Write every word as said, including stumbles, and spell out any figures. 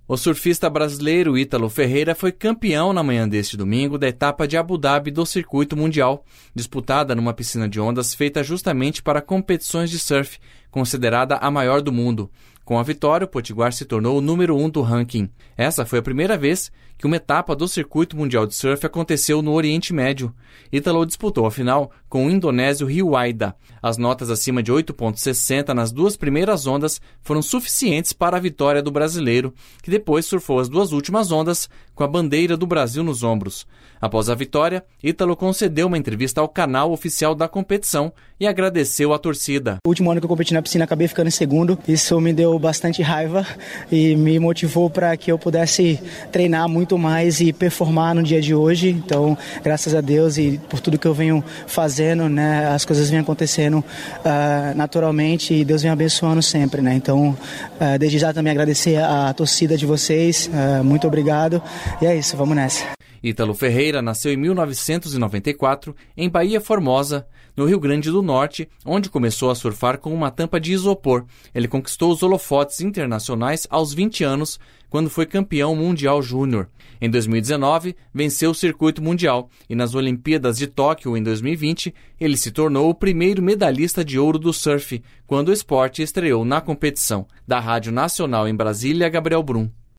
O surfista brasileiro Ítalo Ferreira foi campeão na manhã deste domingo da etapa de Abu Dhabi do Circuito Mundial, disputada numa piscina de ondas feita justamente para competições de surf, considerada a maior do mundo. Com a vitória, o potiguar se tornou o número um do ranking. Essa foi a primeira vez que uma etapa do Circuito Mundial de Surf aconteceu no Oriente Médio. Ítalo disputou a final com o indonésio Riwaida. As notas acima de oito ponto sessenta nas duas primeiras ondas foram suficientes para a vitória do brasileiro, que depois surfou as duas últimas ondas com a bandeira do Brasil nos ombros. Após a vitória, Ítalo concedeu uma entrevista ao canal oficial da competição e agradeceu a torcida. O último ano que eu competi na piscina, acabei ficando em segundo. Isso me deu bastante raiva e me motivou para que eu pudesse treinar muito mais e performar no dia de hoje. Então, graças a Deus e por tudo que eu venho fazendo, né, as coisas vêm acontecendo uh, naturalmente e Deus vem abençoando sempre, né? Então, uh, desde já também agradecer a torcida de vocês. Uh, muito obrigado. E é isso, vamos nessa. Ítalo Ferreira nasceu em mil novecentos e noventa e quatro em Bahia Formosa, no Rio Grande do Norte, onde começou a surfar com uma tampa de isopor. Ele conquistou os holofotes internacionais aos vinte anos, quando foi campeão mundial júnior. Em dois mil e dezenove, venceu o circuito mundial e nas Olimpíadas de Tóquio em dois mil e vinte, ele se tornou o primeiro medalhista de ouro do surf, quando o esporte estreou na competição. Da Rádio Nacional em Brasília, Gabriel Brum.